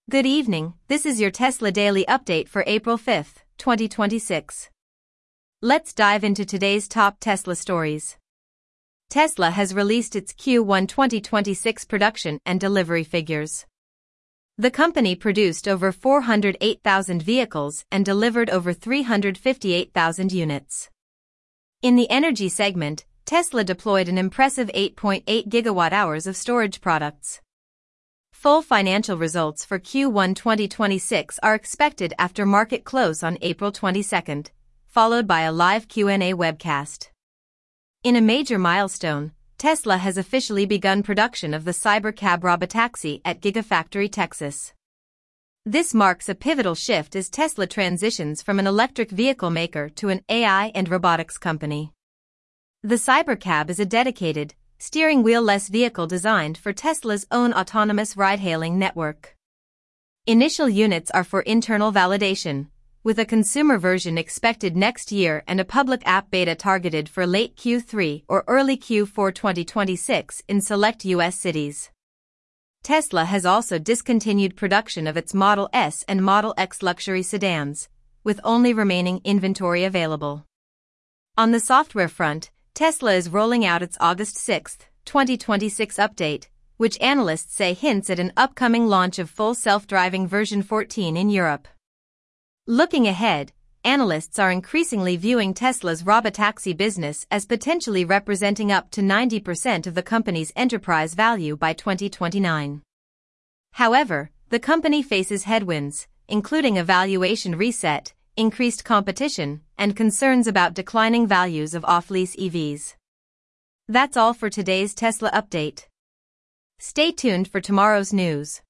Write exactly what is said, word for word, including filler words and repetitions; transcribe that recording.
Good evening, this is your Tesla Daily Update for April fifth, twenty twenty-six. Let's dive into today's top Tesla stories. Tesla has released its Q one twenty twenty-six production and delivery figures. The company produced over four hundred eight thousand vehicles and delivered over three hundred fifty-eight thousand units. In the energy segment, Tesla deployed an impressive eight point eight gigawatt hours of storage products. Full financial results for Q one twenty twenty-six are expected after market close on April twenty-second, followed by a live Q and A webcast. In a major milestone, Tesla has officially begun production of the Cybercab robotaxi at Gigafactory, Texas. This marks a pivotal shift as Tesla transitions from an electric vehicle maker to an A I and robotics company. The Cybercab is a dedicated, steering wheel-less vehicle designed for Tesla's own autonomous ride-hailing network. Initial units are for internal validation, with a consumer version expected next year and a public app beta targeted for late Q three or early Q four twenty twenty-six in select U S cities. Tesla has also discontinued production of its Model S and Model X luxury sedans, with only remaining inventory available. On the software front, Tesla is rolling out its August sixth, twenty twenty-six update, which analysts say hints at an upcoming launch of full self-driving version fourteen in Europe. Looking ahead, analysts are increasingly viewing Tesla's robotaxi business as potentially representing up to ninety percent of the company's enterprise value by twenty twenty-nine. However, the company faces headwinds, including a valuation reset, increased competition, and concerns about declining values of off-lease E Vs. That's all for today's Tesla update. Stay tuned for tomorrow's news.